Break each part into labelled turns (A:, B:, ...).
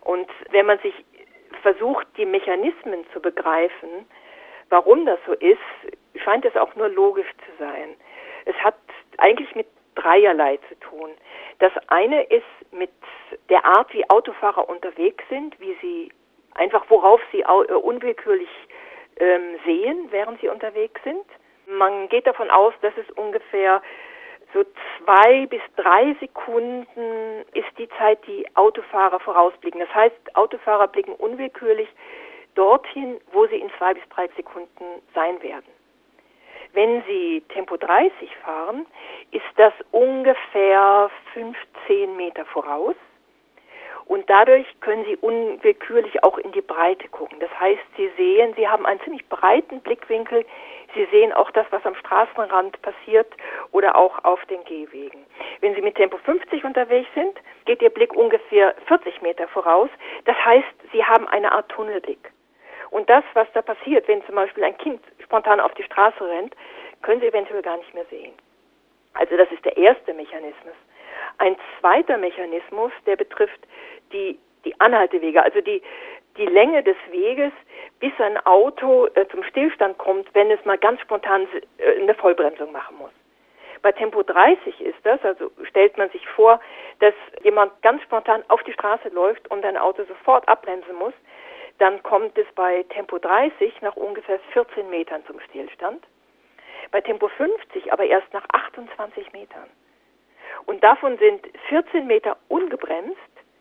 A: Und wenn man sich versucht, die Mechanismen zu begreifen, warum das so ist, scheint es auch nur logisch zu sein. Es hat eigentlich mit dreierlei zu tun. Das eine ist mit der Art, wie Autofahrer unterwegs sind, wie sie einfach, worauf sie unwillkürlich sehen, während sie unterwegs sind. Man geht davon aus, dass es ungefähr so 2 bis 3 Sekunden ist die Zeit, die Autofahrer vorausblicken. Das heißt, Autofahrer blicken unwillkürlich dorthin, wo sie in 2 bis 3 Sekunden sein werden. Wenn Sie Tempo 30 fahren, ist das ungefähr 15 Meter voraus. Und dadurch können Sie unwillkürlich auch in die Breite gucken. Das heißt, Sie haben einen ziemlich breiten Blickwinkel. Sie sehen auch das, was am Straßenrand passiert oder auch auf den Gehwegen. Wenn Sie mit Tempo 50 unterwegs sind, geht Ihr Blick ungefähr 40 Meter voraus. Das heißt, Sie haben eine Art Tunnelblick. Und das, was da passiert, wenn zum Beispiel ein Kind spontan auf die Straße rennt, können Sie eventuell gar nicht mehr sehen. Also das ist der erste Mechanismus. Ein zweiter Mechanismus, der betrifft die Anhaltewege, also die Länge des Weges, bis ein Auto zum Stillstand kommt, wenn es mal ganz spontan eine Vollbremsung machen muss. Bei Tempo 30 ist das, also stellt man sich vor, dass jemand ganz spontan auf die Straße läuft und ein Auto sofort abbremsen muss, dann kommt es bei Tempo 30 nach ungefähr 14 Metern zum Stillstand. Bei Tempo 50 aber erst nach 28 Metern. Und davon sind 14 Meter ungebremst,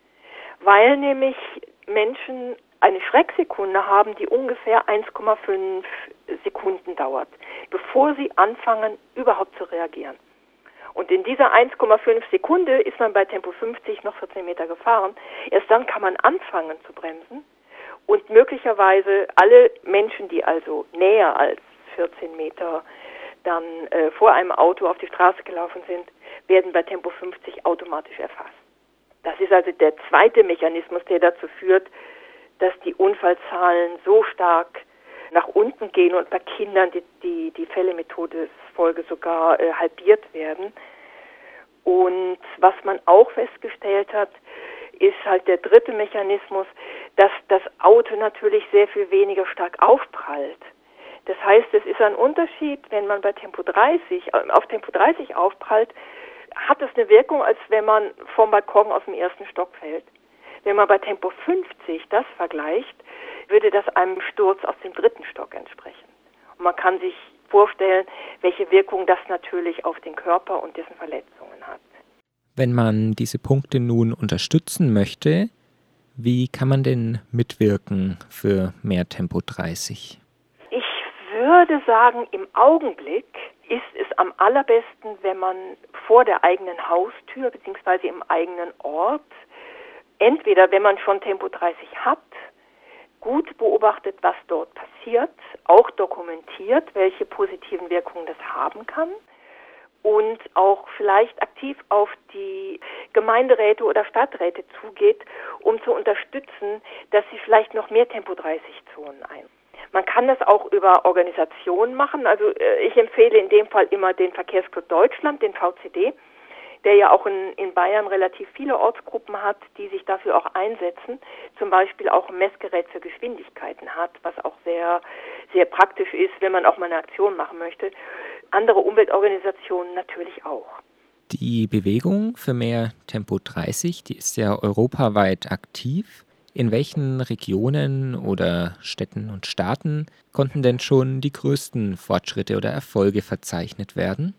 A: weil nämlich Menschen eine Schrecksekunde haben, die ungefähr 1,5 Sekunden dauert, bevor sie anfangen, überhaupt zu reagieren. Und in dieser 1,5 Sekunde ist man bei Tempo 50 noch 14 Meter gefahren. Erst dann kann man anfangen zu bremsen. Und möglicherweise alle Menschen, die also näher als 14 Meter dann vor einem Auto auf die Straße gelaufen sind, werden bei Tempo 50 automatisch erfasst. Das ist also der zweite Mechanismus, der dazu führt, dass die Unfallzahlen so stark nach unten gehen und bei Kindern die Fälle mit Todesfolge sogar halbiert werden. Und was man auch festgestellt hat, ist halt der dritte Mechanismus, dass das Auto natürlich sehr viel weniger stark aufprallt. Das heißt, es ist ein Unterschied, wenn man bei Tempo 30, auf Tempo 30 aufprallt, hat es eine Wirkung, als wenn man vom Balkon aus dem ersten Stock fällt. Wenn man bei Tempo 50 das vergleicht, würde das einem Sturz aus dem dritten Stock entsprechen. Und man kann sich vorstellen, welche Wirkung das natürlich auf den Körper und dessen Verletzungen hat.
B: Wenn man diese Punkte nun unterstützen möchte, wie kann man denn mitwirken für mehr Tempo 30?
A: Ich würde sagen, im Augenblick ist es am allerbesten, wenn man vor der eigenen Haustür bzw. im eigenen Ort, entweder wenn man schon Tempo 30 hat, gut beobachtet, was dort passiert, auch dokumentiert, welche positiven Wirkungen das haben kann und auch vielleicht aktiv auf die Gemeinderäte oder Stadträte zugeht, um zu unterstützen, dass sie vielleicht noch mehr Tempo-30-Zonen einbauen. Man kann das auch über Organisationen machen. Also ich empfehle in dem Fall immer den Verkehrsclub Deutschland, den VCD, der ja auch in Bayern relativ viele Ortsgruppen hat, die sich dafür auch einsetzen, zum Beispiel auch ein Messgerät für Geschwindigkeiten hat, was auch sehr, sehr praktisch ist, wenn man auch mal eine Aktion machen möchte. Andere Umweltorganisationen natürlich auch.
B: Die Bewegung für mehr Tempo 30, die ist ja europaweit aktiv. In welchen Regionen oder Städten und Staaten konnten denn schon die größten Fortschritte oder Erfolge verzeichnet werden?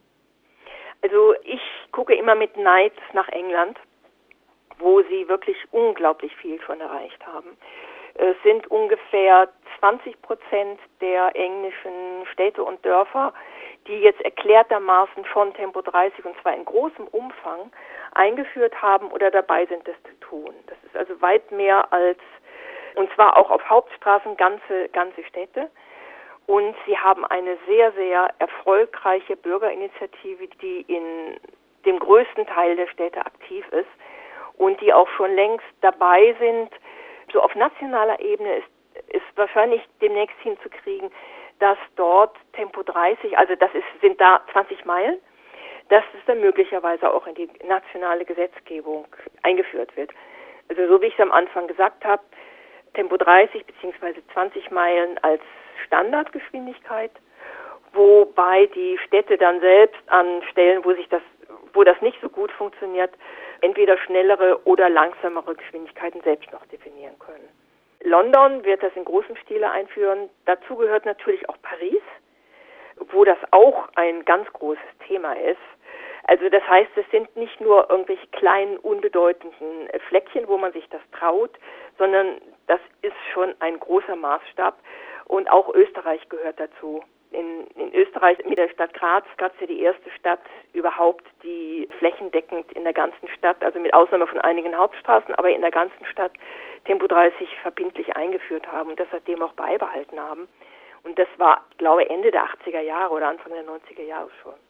A: Also ich gucke immer mit Neid nach England, wo sie wirklich unglaublich viel schon erreicht haben. Es sind ungefähr 20% der englischen Städte und Dörfer, die jetzt erklärtermaßen schon Tempo 30 und zwar in großem Umfang eingeführt haben oder dabei sind, das zu tun. Das ist also weit mehr als, und zwar auch auf Hauptstraßen, ganze Städte. Und sie haben eine sehr, sehr erfolgreiche Bürgerinitiative, die in dem größten Teil der Städte aktiv ist und die auch schon längst dabei sind. So auf nationaler Ebene ist wahrscheinlich demnächst hinzukriegen, dass dort Tempo 30, also sind da 20 Meilen, dass es dann möglicherweise auch in die nationale Gesetzgebung eingeführt wird. Also so wie ich es am Anfang gesagt habe, Tempo 30 bzw. 20 Meilen als Standardgeschwindigkeit, wobei die Städte dann selbst an Stellen, wo das nicht so gut funktioniert, entweder schnellere oder langsamere Geschwindigkeiten selbst noch definieren können. London wird das in großem Stile einführen. Dazu gehört natürlich auch Paris, wo das auch ein ganz großes Thema ist. Also das heißt, es sind nicht nur irgendwelche kleinen, unbedeutenden Fleckchen, wo man sich das traut, sondern das ist schon ein großer Maßstab. Und auch Österreich gehört dazu. In Österreich mit der Stadt Graz ist ja die erste Stadt überhaupt, die flächendeckend in der ganzen Stadt, also mit Ausnahme von einigen Hauptstraßen, aber in der ganzen Stadt Tempo 30 verbindlich eingeführt haben und das seitdem auch beibehalten haben. Und das war, ich glaube, Ende der 80er Jahre oder Anfang der 90er Jahre schon.